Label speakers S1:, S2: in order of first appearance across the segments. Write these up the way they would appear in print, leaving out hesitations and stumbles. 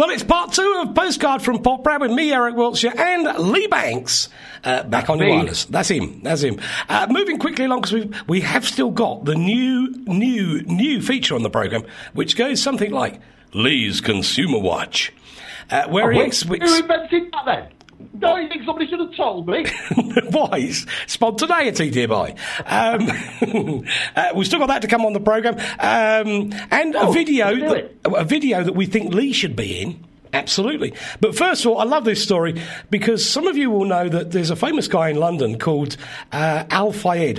S1: Well, it's part 2 of Postcard from Pop Brad with me, Eric Wiltshire, and Lee Banks. Back on your wireless. That's him. Moving quickly along, because we have still got the new feature on the programme, which goes something like Lee's Consumer Watch. Who
S2: invented that then? Don't you think somebody should have told me?
S1: Why? It's spontaneity, dear boy. We've still got that to come on the programme. And a video that we think Lee should be in. Absolutely. But first of all, I love this story because some of you will know that there's a famous guy in London called Al Fayed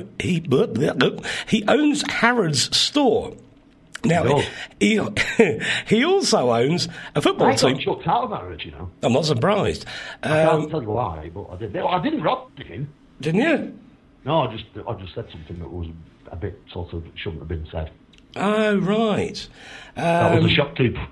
S1: he owns Harrods store. Now, he also owns a football team.
S2: I got chucked out of Harrods, you know.
S1: I'm not surprised.
S2: I can't tell you why, but I did. I didn't rob him.
S1: Didn't you?
S2: No, I just said something that was a bit sort of shouldn't have been said.
S1: Oh, right.
S2: That was a shopkeeper.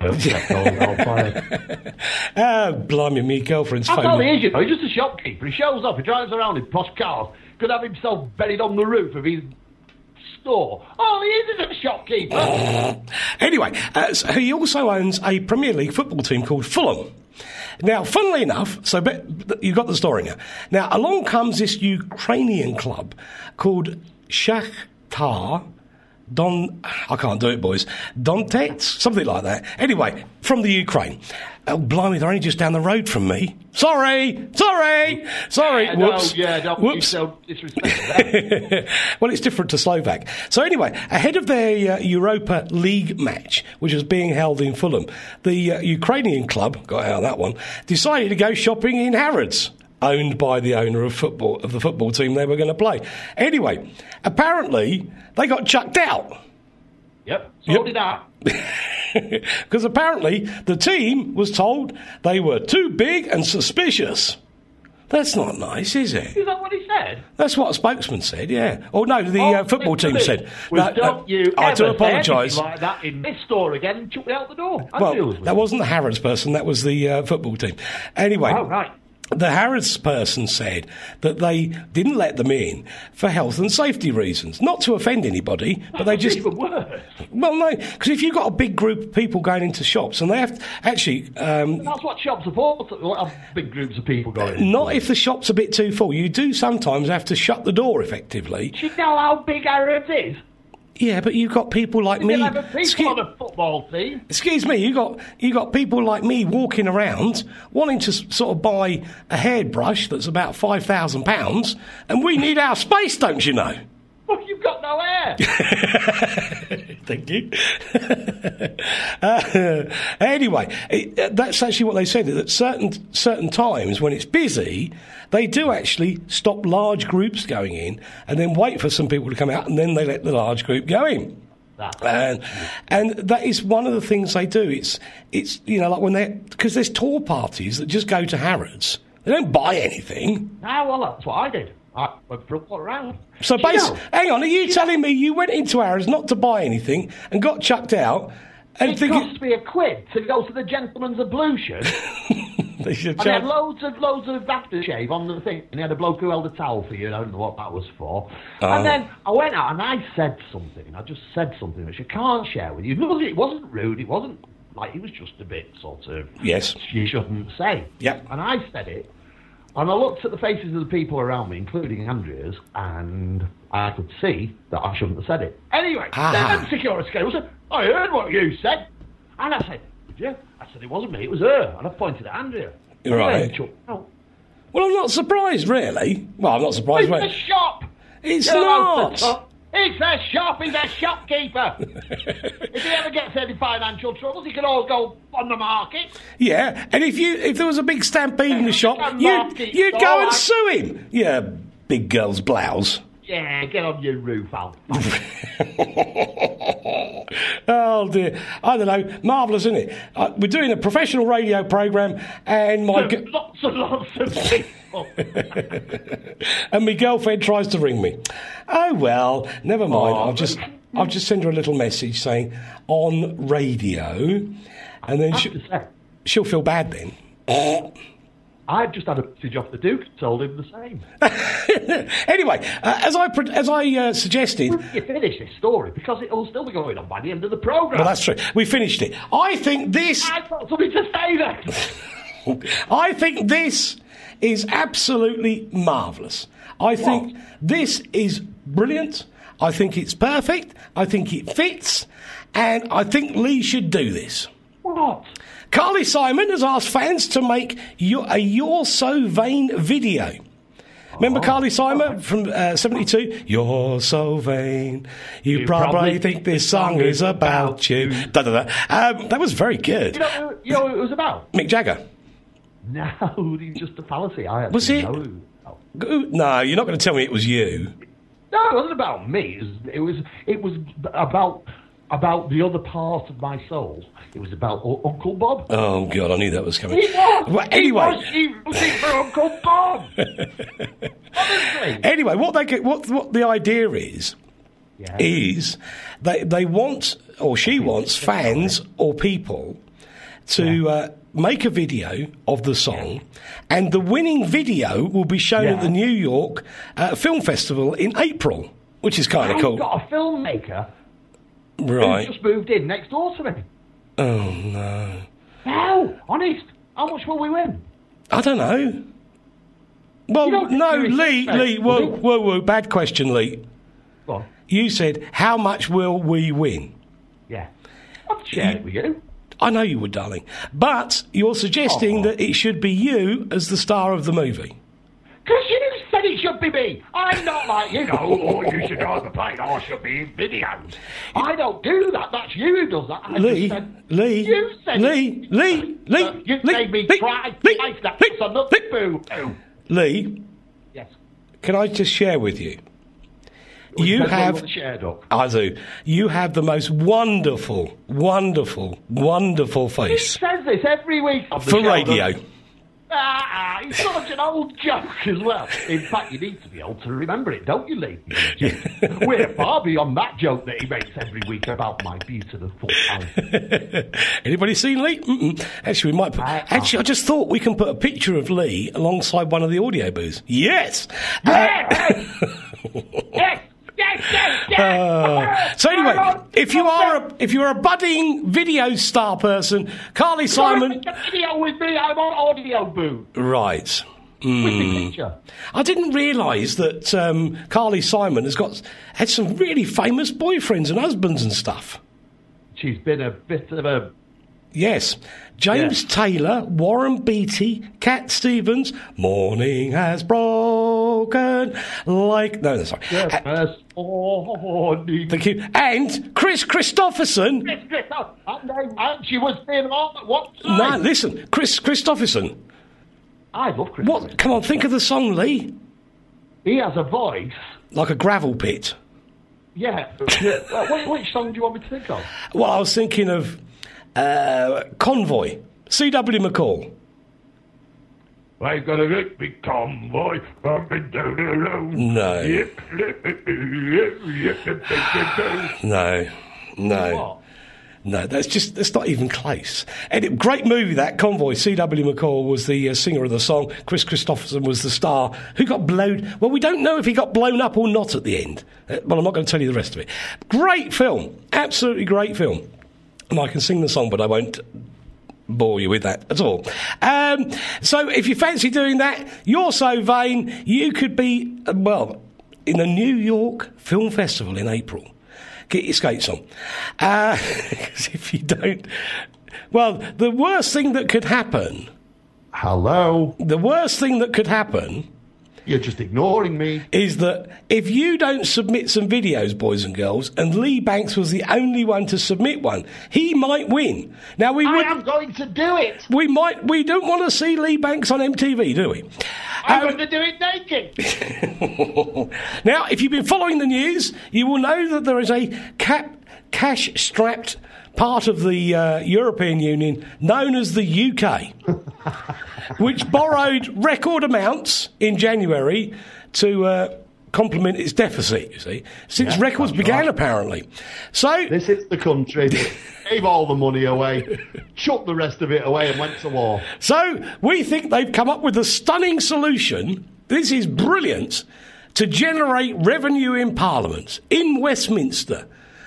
S1: Oh, blimey, me girlfriend's phone.
S2: That's all he is, you know. He's just a shopkeeper. He shows up, he drives around in posh cars, could have himself buried on the roof of his store. All he is a shopkeeper.
S1: Anyway, so he also owns a Premier League football team called Fulham. Now, funnily enough, you got the story now. Now, along comes this Ukrainian club called Shakhtar I can't do it, boys. Donetsk? Something like that. Anyway, from the Ukraine. Oh, blimey, they're only just down the road from me. Sorry. Whoops.
S2: Don't be so disrespectful.
S1: Well, it's different to Slovak. So anyway, ahead of their Europa League match, which was being held in Fulham, the Ukrainian club, got out of that one, decided to go shopping in Harrods, owned by the owner of the football team they were going to play. Anyway, apparently they got chucked out.
S2: Yep, so did I.
S1: Because apparently the team was told they were too big and suspicious. That's not nice, is it?
S2: Is that what he said?
S1: That's what a spokesman said, yeah. Oh, no, the football team said.
S2: Don't you
S1: I do
S2: ever
S1: apologise.
S2: say anything like that in this store again and chuck me out the door.
S1: Well, that wasn't the Harrods person, that was the football team. Anyway.
S2: Oh, right.
S1: The Harrods person said that they didn't let them in for health and safety reasons, not to offend anybody, but they just...
S2: even worse.
S1: Well, no, because if you've got a big group of people going into shops, and they have to, actually...
S2: that's what shops are for, have big groups of people going in.
S1: Not if the shop's a bit too full. You do sometimes have to shut the door, effectively.
S2: Do you know how big Harrods is?
S1: Yeah, but you've got people like me...
S2: 11 people on a football team.
S1: Excuse me, you got people like me walking around wanting to sort of buy a hairbrush that's about £5,000, and we need our space, don't you know?
S2: Well, you've got no hair.
S1: Thank you. Anyway, that's actually what they said, that certain times when it's busy, they do actually stop large groups going in and then wait for some people to come out, and then they let the large group go in. And that is one of the things they do. It's like when because there's tour parties that just go to Harrods. They don't buy anything.
S2: Ah, well, that's what I did. I went for a walk around.
S1: So basically, hang on, are you telling me you went into Harrods not to buy anything and got chucked out? And
S2: it cost me £1 to go to the gentleman's ablution. They had loads of aftershave on the thing, and he had a bloke who held a towel for you. I don't know what that was for. And then I went out and I said something. I just said something which I can't share with you. It wasn't rude. It wasn't like, it was just a bit sort of...
S1: Yes.
S2: You shouldn't say.
S1: Yep.
S2: And I said it. And I looked at the faces of the people around me, including Andrea's, and I could see that I shouldn't have said it. Anyway, then security came said, I heard what you said. And I said, did you? I said, it wasn't me, it was her. And I pointed at Andrea.
S1: Right. Well, I'm not surprised, really. Well, I'm not surprised.
S2: It's a shop.
S1: It's not.
S2: It's a shop. He's a shopkeeper. If he ever gets any financial troubles, he can all go on the market.
S1: Yeah, and if there was a big stampede in the shop, you'd go and sue him. Yeah, big girl's blouse.
S2: Yeah, get on your roof, Al.
S1: Oh, dear. I don't know. Marvellous, isn't it? We're doing a professional radio programme, and
S2: lots and lots of people.
S1: And my girlfriend tries to ring me. Oh, well, never mind. I'll just send her a little message saying, on radio, and then she'll feel bad then.
S2: I've just had a message off the Duke, told him the same.
S1: Anyway, as I suggested...
S2: You finish this story, because it'll still be going on by the end of the programme.
S1: Well, that's true. We finished it. I've
S2: got something to say then.
S1: I think this is absolutely marvellous. I think this is brilliant. I think it's perfect. I think it fits. And I think Lee should do this.
S2: What?
S1: Carly Simon has asked fans to make a You're So Vain video. Remember Carly Simon from 72? You're so vain. You probably think this song is about you. Da, da, da. That was very good.
S2: You know who it was about?
S1: Mick Jagger.
S2: No, it's just a fallacy.
S1: Was it? No, you're not going to tell me it was you.
S2: No, it wasn't about me. It was about the other part of my soul. It was about Uncle Bob.
S1: Oh, God, I knew that was coming.
S2: He was.
S1: Well, anyway.
S2: He was for Uncle Bob. Honestly.
S1: Anyway, what the idea is they want, or she wants, fans or people to make a video of the song, and the winning video will be shown at the New York Film Festival in April, which is kind of cool.
S2: I've got a filmmaker
S1: who
S2: just moved in next door to me.
S1: Oh, no.
S2: No, honest. How much will we win?
S1: I don't know. Well, no, Lee, whoa, bad question, Lee.
S2: Go on.
S1: You said, how much will we win?
S2: Yeah. I'll share it with you.
S1: I know you would, darling. But you're suggesting that it should be you as the star of the movie.
S2: Because you said it should be me. I'm not like, you should drive the plane, I should be in videos. I don't do that. That's you who does that.
S1: Lee.
S2: You made me try twice. That's another boo.
S1: Lee.
S2: Yes.
S1: Can I just share with you? You have... I do. You have the most wonderful, wonderful, wonderful face.
S2: He says this every week on the
S1: for
S2: show,
S1: radio.
S2: It's such an old joke as well. In fact, you need to be able to remember it, don't you, Lee? We're far beyond that joke that he makes every week about my beautiful eyes.
S1: Anybody seen Lee? Mm-mm. Actually, we might put... Actually, I just thought we can put a picture of Lee alongside one of the audio booths. Yes!
S2: Yes!
S1: So anyway, if you're a budding video star person, Carly Simon...
S2: Video with me, I'm on audio booth.
S1: Right.
S2: With the picture.
S1: I didn't realise that Carly Simon had some really famous boyfriends and husbands and stuff.
S2: She's been a bit of a...
S1: Yes. James Taylor, Warren Beatty, Cat Stevens, Morning Has Broken like... No, sorry.
S2: Yes, morning.
S1: Thank you. And Chris Christopherson.
S2: And she was in what time?
S1: No, listen. Chris Christopherson.
S2: I love Chris.
S1: What? Come on, think of the song, Lee.
S2: He has a voice.
S1: Like a gravel pit.
S2: Yeah. Which song do you want me to think of?
S1: Well, I was thinking of... Convoy, C.W. McCall.
S2: I've got a great big convoy bumping down the road.
S1: No. No. No, that's not even close. And great movie, that, Convoy. C.W. McCall was the singer of the song. Chris Christopherson was the star who got blown... Well, we don't know if he got blown up or not at the end. But I'm not going to tell you the rest of it. Great film. Absolutely great film. And I can sing the song, but I won't bore you with that at all. So if you fancy doing that, You're So Vain, you could be, in the New York Film Festival in April. Get your skates on. Because if you don't... Well, the worst thing that could happen...
S2: Hello?
S1: The worst thing that could happen...
S2: You're just ignoring me.
S1: Is that if you don't submit some videos, boys and girls, and Lee Banks was the only one to submit one, he might win. Now I am
S2: going to do it.
S1: We don't want to see Lee Banks on MTV, do we?
S2: I'm going to do it naked.
S1: Now, if you've been following the news, you will know that there is a cash-strapped part of the European Union known as the UK, which borrowed record amounts in January to complement its deficit, you see, since records began, apparently. So
S2: this is the country that gave all the money away, chucked the rest of it away and went to war.
S1: So we think they've come up with a stunning solution. This is brilliant, to generate revenue in Parliament, in Westminster,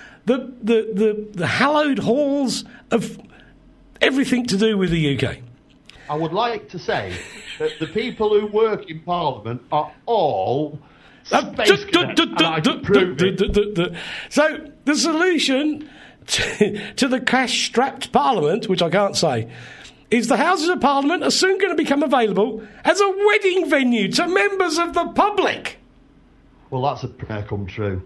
S1: the hallowed halls of everything to do with the UK.
S2: I would like to say that the people who work in Parliament are all space cadets, and I can prove it.
S1: So the solution to the cash-strapped Parliament, which I can't say, is the Houses of Parliament are soon going to become available as a wedding venue to members of the public.
S2: Well, that's a prayer come true.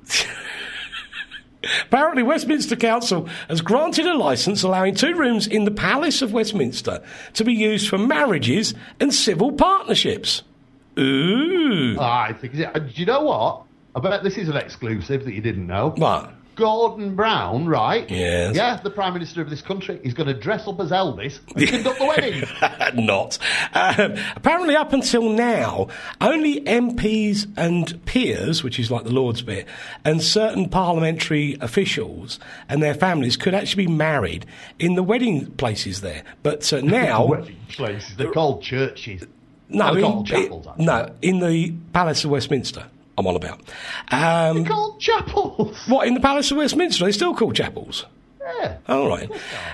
S1: Apparently, Westminster Council has granted a licence allowing 2 rooms in the Palace of Westminster to be used for marriages and civil partnerships. Ooh.
S2: I think. Do you know what? I bet this is an exclusive that you didn't know.
S1: What?
S2: Gordon Brown, right?
S1: Yes.
S2: Yeah, the Prime Minister of this country. He's going to dress up as Elvis and conduct the wedding.
S1: Not. Apparently, up until now, only MPs and peers, which is like the Lord's bit, and certain parliamentary officials and their families could actually be married in the wedding places there. But now...
S2: wedding places? They're called churches.
S1: No,
S2: they're called chapels, actually.
S1: No, in the Palace of Westminster. I'm on about.
S2: They're called chapels.
S1: What, in the Palace of Westminster? They're still called chapels?
S2: Yeah.
S1: All right.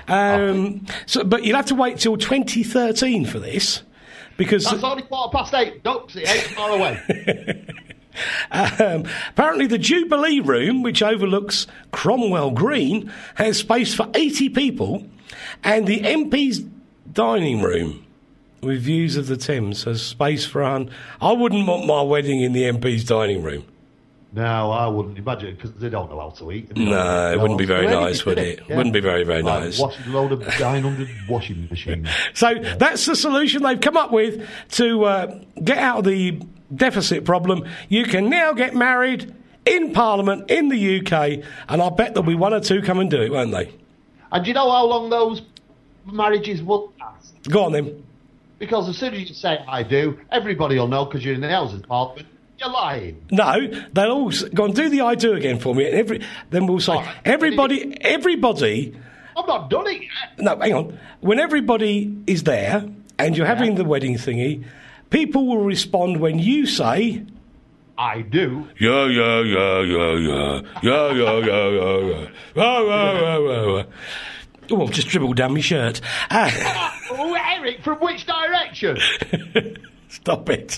S1: But you'll have to wait till 2013 for this, because...
S2: That's only 8:15. Don't see, 8 far away.
S1: Apparently the Jubilee Room, which overlooks Cromwell Green, has space for 80 people, and the MP's dining room with views of the Thames has space for I wouldn't want my wedding in the MP's dining room.
S2: No, I wouldn't imagine, because they don't know how to eat.
S1: No, it wouldn't be very nice, would it?
S2: Yeah.
S1: Wouldn't be very, very nice.
S2: Washing a load of 900 washing machines.
S1: So that's the solution they've come up with to get out of the deficit problem. You can now get married in Parliament in the UK, and I bet there'll be 1 or 2 come and do it, won't they?
S2: And do you know how long those marriages will last?
S1: Go on then.
S2: Because as soon as you say, I do, everybody will know, because you're in the Houses of Parliament, you're lying.
S1: No, they'll all go and do the I do again for me. And then we'll say, everybody...
S2: I've not done it yet.
S1: No, hang on. When everybody is there and you're having the wedding thingy, people will respond when you say...
S2: I do.
S1: Yeah. Oh, I've just dribbled down my shirt.
S2: Eric, from which direction?
S1: Stop it.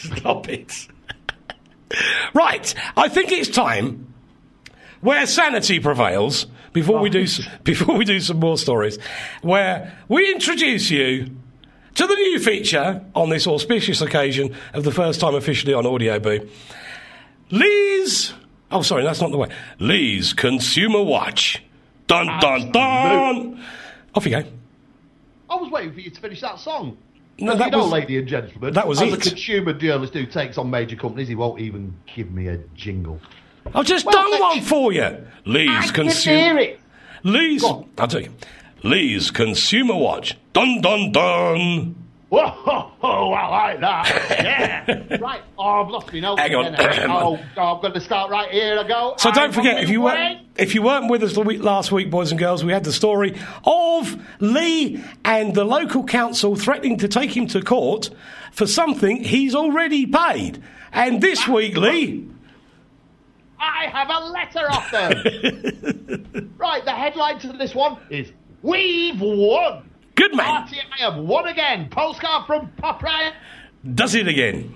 S1: Right, I think it's time, where sanity prevails, before we do some more stories, where we introduce you to the new feature on this auspicious occasion of the first time officially on Audio Boo. Lee's... Oh, sorry, that's not the way. Lee's Consumer Watch. Dun, dun, dun! Off you go.
S2: I was waiting for you to finish that song.
S1: No, that was...
S2: ladies and gentlemen,
S1: that was
S2: as
S1: it.
S2: a consumer journalist who takes on major companies, he won't even give me a jingle.
S1: I've just done one for you. Lee's Consumer...
S2: I can hear it.
S1: Lee's... I'll tell you. Lee's Consumer Watch. Dun, dun, dun!
S2: Whoa, I like that. Yeah. Right. Oh, I've lost me notes.
S1: Hang on.
S2: I'm going to start right here. I go.
S1: So don't forget, if you weren't with us last week, boys and girls, we had the story of Lee and the local council threatening to take him to court for something he's already paid. And this week, Lee...
S2: I have a letter off them. Right, the headline to this one is, "We've won."
S1: Good man.
S2: RTI have won again. Postcard from Pop Ryan.
S1: Does it again.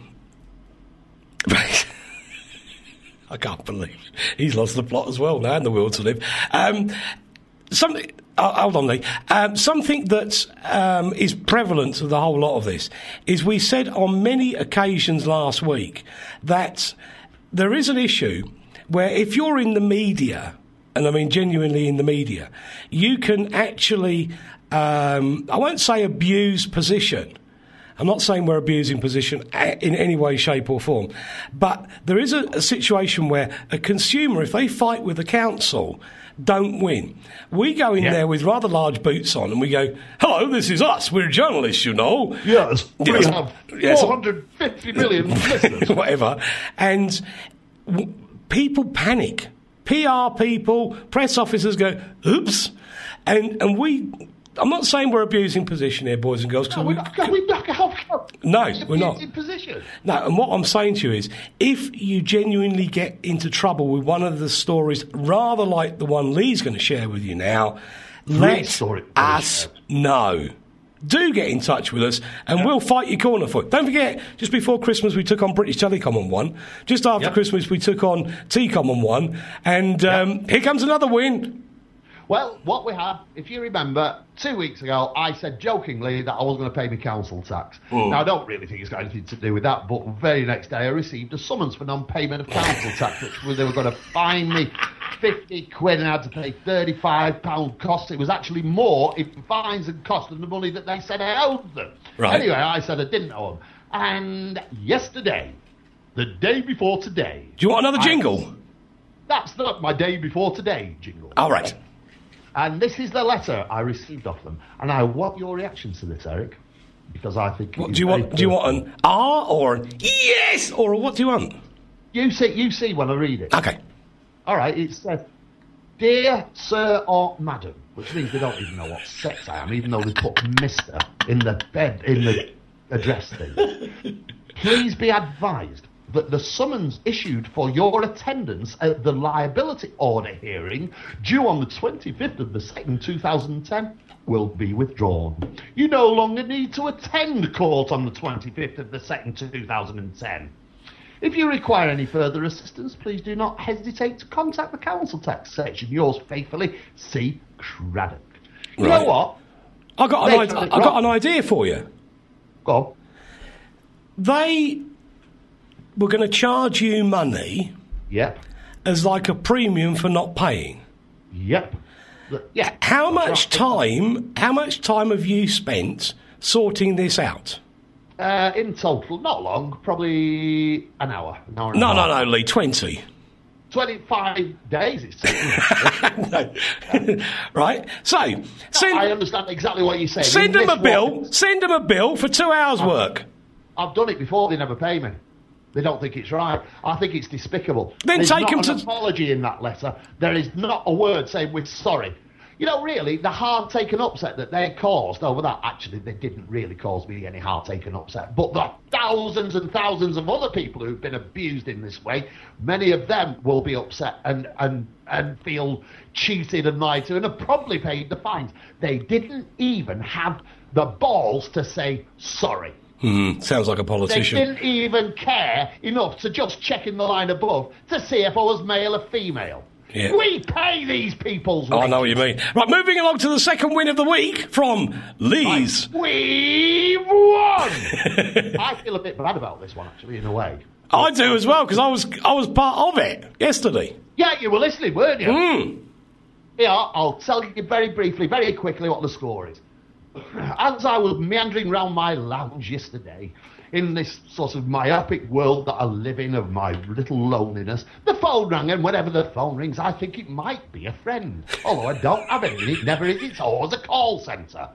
S1: I can't believe it. He's lost the plot as well now and the will to live. Something... hold on, Lee. Something that is prevalent to the whole lot of this is we said on many occasions last week that there is an issue where if you're in the media, and I mean genuinely in the media, you can actually... I won't say abuse position. I'm not saying we're abusing position in any way, shape or form. But there is a situation where a consumer, if they fight with the council, don't win. We go in there with rather large boots on and we go, "Hello, this is us. We're journalists, you know."
S2: Yes, we have 450 million listeners.
S1: Whatever. And people panic. PR people, press officers go, oops. And I'm not saying we're abusing position here, boys and girls.
S2: No, we're not.
S1: No, we're not.
S2: Position.
S1: No, and what I'm saying to you is, if you genuinely get into trouble with one of the stories, rather like the one Lee's going to share with you now, let us know. Do get in touch with us, and we'll fight your corner for it. Don't forget, just before Christmas we took on British Telecom on one. Just after Christmas we took on T-Com on one. And here comes another win.
S2: Well, what we had, if you remember, 2 weeks ago, I said jokingly that I was going to pay my council tax. Now, I don't really think it's got anything to do with that, but the very next day I received a summons for non-payment of council tax, which they were going to fine me 50 quid and I had to pay £35 costs. It was actually more in fines and costs than the money that they said I owed them.
S1: Right.
S2: Anyway, I said I didn't owe them. And yesterday, the day before today...
S1: Do you want another jingle?
S2: That's not my day before today jingle.
S1: All right.
S2: And this is the letter I received off them. And I want your reaction to this, Eric, because I think...
S1: What, do you want an R or an yes, or what do you want?
S2: You see when I read it.
S1: Okay.
S2: All right, it says, Dear Sir or Madam, which means they don't even know what sex I am, even though they put Mr. in the address thing. Please be advised that the summons issued for your attendance at the liability order hearing due on the 25th of the 2nd, 2010 will be withdrawn. You no longer need to attend court on the 25th of the 2nd, 2010. If you require any further assistance, please do not hesitate to contact the council tax section. Yours faithfully, C. Craddock. You know what?
S1: I got an idea for you.
S2: Go on.
S1: They were going to charge you money.
S2: Yep.
S1: As like a premium for not paying.
S2: Yep. Yeah.
S1: How much time have you spent sorting this out?
S2: In total, not long, probably an hour.
S1: No, Lee, 20.
S2: 25 days it's taken.
S1: Right? So,
S2: I understand exactly what you're saying.
S1: Send them a bill for 2 hours' work.
S2: I've done it before, they never pay me. They don't think it's right. I think it's despicable.
S1: Then
S2: There's
S1: take them
S2: not an apology in that letter. There is not a word saying we're sorry. You know, really, the heart-taken upset that they caused over that, actually, they didn't really cause me any heart-taken upset, but the thousands and thousands of other people who've been abused in this way, many of them will be upset and feel cheated and lied to and have probably paid the fines. They didn't even have the balls to say sorry.
S1: Sounds like a politician.
S2: They didn't even care enough to just check in the line above to see if I was male or female.
S1: Yeah.
S2: We pay these people's wages.
S1: I know what you mean. Right, moving along to the second win of the week from Lee's.
S2: We've won! I feel a bit bad about this one, actually, in a way.
S1: I do as well, because I was part of it yesterday.
S2: Yeah, you were listening, weren't you? Yeah, I'll tell you very briefly, very quickly what the score is. As I was meandering round my lounge yesterday, in this sort of myopic world that I live in of my little loneliness, the phone rang, and whenever the phone rings, I think it might be a friend. Although I don't have any, it never is, it's always a call centre.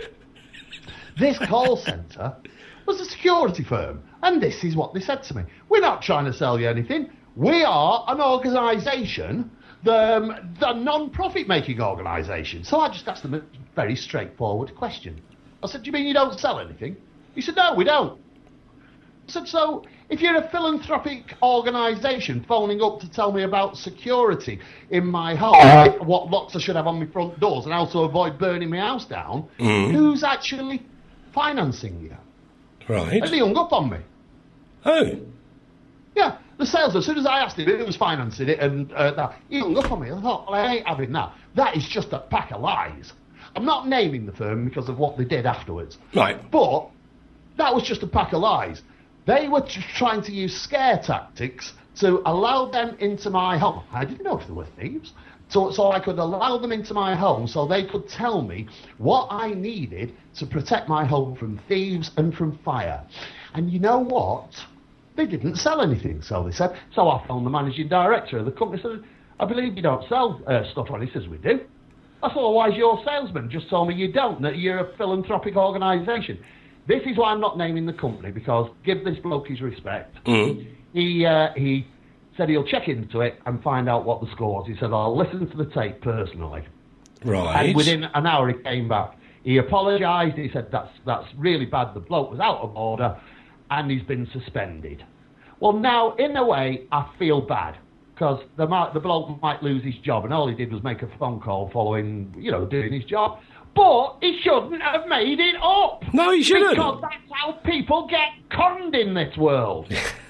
S2: This call centre was a security firm, and this is what they said to me. We're not trying to sell you anything. We are an organisation, the non-profit making organisation. So I just asked them a very straightforward question. I said, do you mean you don't sell anything? He said, no, we don't. I said, so if you're a philanthropic organisation phoning up to tell me about security in my home, what locks I should have on my front doors and how to avoid burning my house down, who's actually financing you?
S1: Right.
S2: And he hung up on me.
S1: Oh.
S2: Yeah, the salesman, as soon as I asked him who was financing it, and he hung up on me. I thought, well, I ain't having that. That is just a pack of lies. I'm not naming the firm because of what they did afterwards. Right. But that was just a pack of lies. They were trying to use scare tactics to allow them into my home. I didn't know if they were thieves. So I could allow them into my home so they could tell me what I needed to protect my home from thieves and from fire. And you know what? They didn't sell anything, so they said. So I phoned the managing director of the company and said, I believe you don't sell stuff on it. He says, we do. I thought, well, why is your salesman just told me you don't, that you're a philanthropic organisation? This is why I'm not naming the company, because give this bloke his respect. He said he'll check into it and find out what the score was. He said, I'll listen to the tape personally.
S1: Right.
S2: And within an hour he came back. He apologised. He said, that's really bad. The bloke was out of order and he's been suspended. Well, now, in a way, I feel bad because the bloke might lose his job and all he did was make a phone call following, doing his job. But he shouldn't have made it up.
S1: No, he shouldn't.
S2: Because that's how people get conned in this world.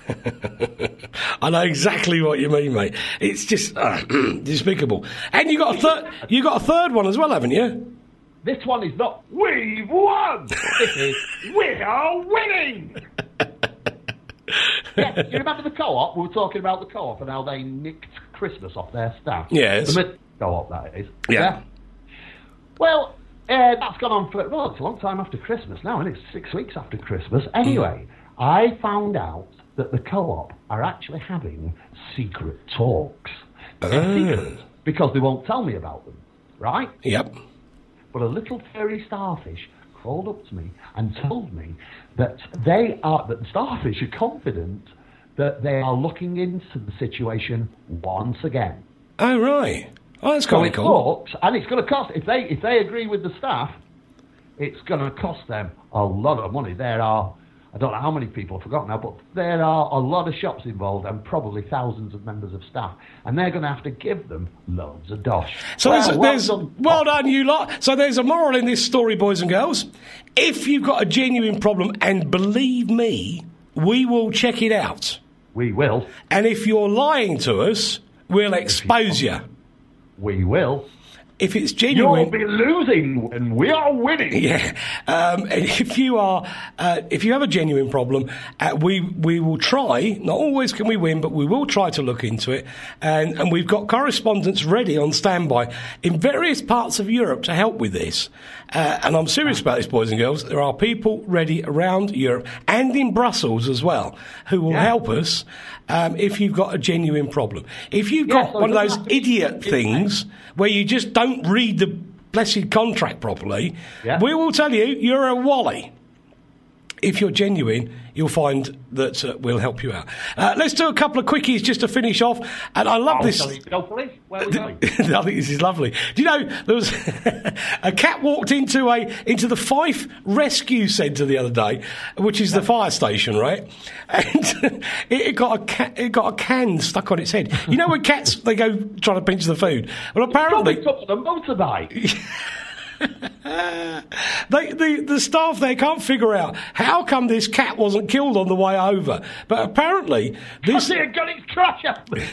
S1: I know exactly what you mean, mate. It's just despicable. And you got a third one as well, haven't you?
S2: This one is not, we've won! This is, we are winning! Yeah, you remember the Co-op? We were talking about the Co-op and how they nicked Christmas off their staff.
S1: Yes.
S2: The Co-op, that is.
S1: Yeah.
S2: Well, that's gone on for, it's a long time after Christmas now, and it's 6 weeks after Christmas. Anyway, I found out that the Co-op are actually having secret talks. Secret, because they won't tell me about them, right?
S1: Yep.
S2: But a little furry starfish crawled up to me and told me that that the starfish are confident that they are looking into the situation once again.
S1: Oh, right. Oh, that's kind of cool.
S2: And it's going to cost, if they agree with the staff, it's going to cost them a lot of money. There are, I don't know how many people, I've forgotten now, but there are a lot of shops involved and probably thousands of members of staff. And they're going to have to give them loads of dosh.
S1: So well done, you lot. So there's a moral in this story, boys and girls. If you've got a genuine problem, and believe me, we will check it out.
S2: We will.
S1: And if you're lying to us, we'll expose you.
S2: We will.
S1: If it's genuine,
S2: you'll be losing and we are winning.
S1: Yeah. If you have a genuine problem, we will try. Not always can we win, but we will try to look into it. And we've got correspondents ready on standby in various parts of Europe to help with this. And I'm serious about this, boys and girls. There are people ready around Europe and in Brussels as well who will help us if you've got a genuine problem. If you've got one of those idiot things where you just don't read the blessed contract properly, we will tell you you're a wally. If you're genuine, you'll find that we'll help you out. Let's do a couple of quickies just to finish off. And I love this.
S2: Where are we going?
S1: I think this is lovely. Do you know there was a cat walked into the Fife Rescue Centre the other day, which is the fire station, right? And it got a can stuck on its head. You know when cats they go trying to pinch the food? Well, apparently
S2: it's probably up on the motorbike.
S1: The staff there can't figure out how come this cat wasn't killed on the way over. But apparently this
S2: it got its crash up the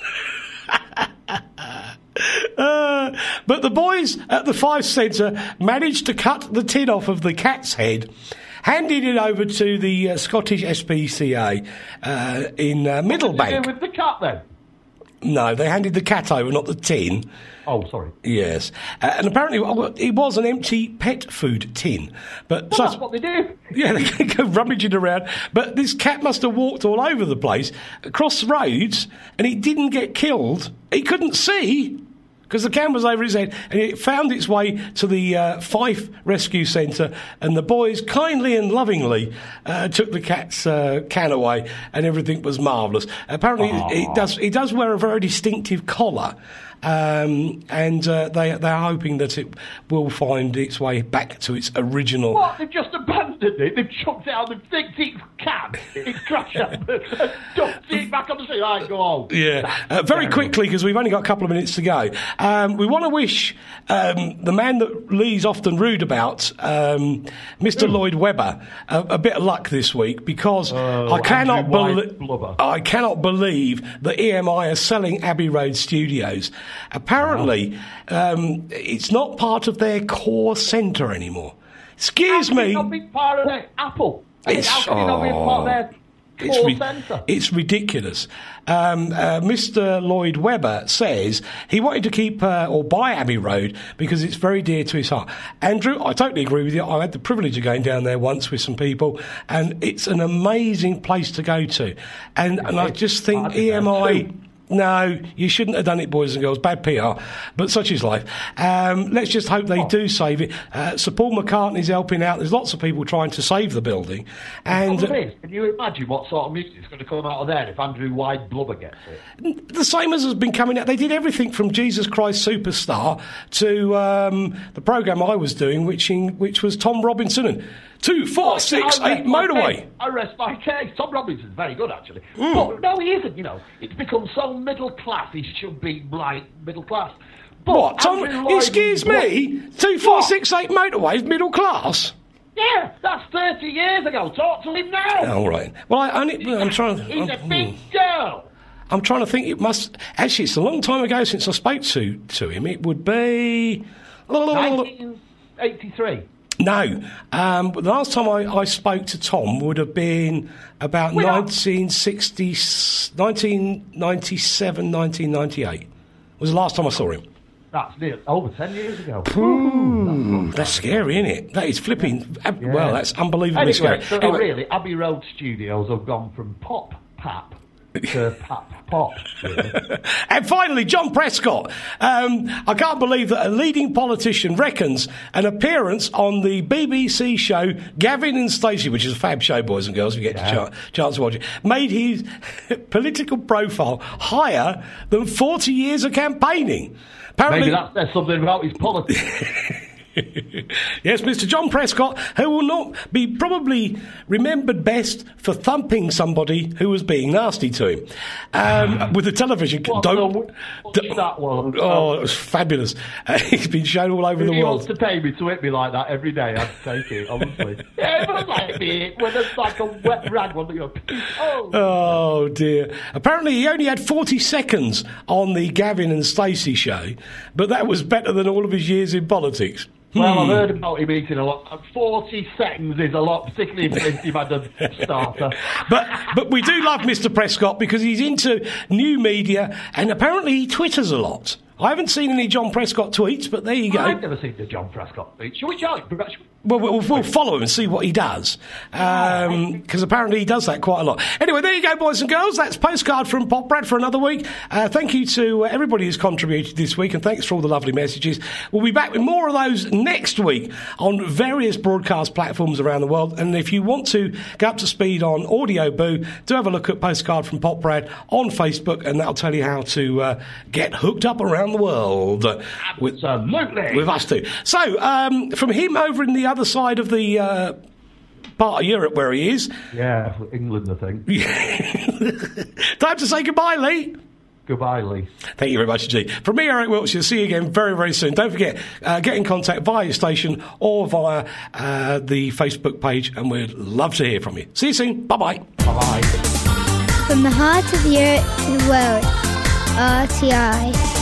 S2: top.
S1: But the boys at the Fife Centre managed to cut the tin off of the cat's head, handed it over to the Scottish SPCA in Middlebank.
S2: What did you do with the cat then?
S1: No, they handed the cat over, not the tin.
S2: Oh, sorry.
S1: Yes. And apparently it was an empty pet food tin. But
S2: that's what they do.
S1: Yeah, they go rummaging around. But this cat must have walked all over the place, across roads, and it didn't get killed. He couldn't see because the can was over his head, and it found its way to the Fife Rescue Centre, and the boys kindly and lovingly took the cat's can away, and everything was marvellous. Apparently, it does wear a very distinctive collar. And they're hoping that it will find its way back to its original.
S2: What? They've just abandoned it. They've chucked it out of the thick can. It's crashed up and dumped it back on the street. Right, go on.
S1: Yeah. Very quickly, because we've only got a couple of minutes to go. We want to wish the man that Lee's often rude about, Mr. Lloyd Webber, a bit of luck this week because I cannot believe that EMI are selling Abbey Road Studios. Apparently, it's not part of their core centre anymore. Excuse me.
S2: It's not been part of their Apple. How can it not be part of their core centre?
S1: It's ridiculous. Mr. Lloyd Webber says he wanted to keep or buy Abbey Road because it's very dear to his heart. Andrew, I totally agree with you. I had the privilege of going down there once with some people, and it's an amazing place to go to. And I just think EMI No, you shouldn't have done it, boys and girls. Bad PR, but such is life. Let's just hope they do save it. Sir Paul McCartney's helping out. There's lots of people trying to save the building. And
S2: can you imagine what sort of music is going to come out of there if Andrew White Blubber gets it?
S1: The same as has been coming out. They did everything from Jesus Christ Superstar to the programme I was doing, which was Tom Robinson and 2, 4, 6, 8 Motorway.
S2: I rest my case. Tom Robinson's very good, actually. But no, he isn't, It's become so middle class. He should be, middle class. But
S1: what, Tom? Excuse me? 2, 4, 6, 8 Motorway is middle class?
S2: Yeah, that's 30 years ago. Talk to him now.
S1: All right. Well, I'm trying to...
S2: He's a big girl.
S1: I'm trying to think. It must... Actually, it's a long time ago since I spoke to him. It would be...
S2: 1983.
S1: No. The last time I spoke to Tom would have been about 1997, 1998. Was the last time I saw him.
S2: That's over 10 years ago.
S1: Ooh, that's scary, isn't it? That is flipping... Well, that's unbelievably scary.
S2: So really, Abbey Road Studios have gone from pop-pap to pop. Really.
S1: And finally, John Prescott. I can't believe that a leading politician reckons an appearance on the BBC show Gavin and Stacey, which is a fab show, boys and girls, if you get a chance to watch it, made his political profile higher than 40 years of campaigning. Apparently,
S2: maybe that says something about his politics.
S1: Yes, Mr. John Prescott, who will not be probably remembered best for thumping somebody who was being nasty to him with the television.
S2: What's that one?
S1: Oh, it was fabulous. He's been shown all over the world.
S2: If he wants to pay me to hit me like that every day, I'd take it, honestly. Yeah, it was like me when it's like a wet rag on your
S1: Oh, dear. Apparently, he only had 40 seconds on the Gavin and Stacey show, but that was better than all of his years in politics.
S2: Well, I've heard about him eating a lot. 40 seconds is a lot, particularly if you've had a starter.
S1: But we do love Mr. Prescott because he's into new media and apparently he twitters a lot. I haven't seen any John Prescott tweets, but there you go.
S2: I've never seen the John Prescott tweets. Shall we try?
S1: Well, we'll follow him and see what he does. Because apparently he does that quite a lot. Anyway, there you go, boys and girls. That's Postcard from Pop Brad for another week. Thank you to everybody who's contributed this week, and thanks for all the lovely messages. We'll be back with more of those next week on various broadcast platforms around the world. And if you want to get up to speed on Audio Boo, do have a look at Postcard from Pop Brad on Facebook, and that'll tell you how to get hooked up around the world.
S2: Absolutely.
S1: With us too. So, from him over in the other side of the part of Europe where he is.
S2: Yeah, England, I think.
S1: Time to say goodbye, Lee.
S2: Goodbye, Lee.
S1: Thank you very much, G. From me, Eric Wiltshire, see you again very, very soon. Don't forget, get in contact via your station or via the Facebook page, and we'd love to hear from you. See you soon. Bye-bye.
S2: Bye-bye.
S3: From the heart of Europe to the world, RTI.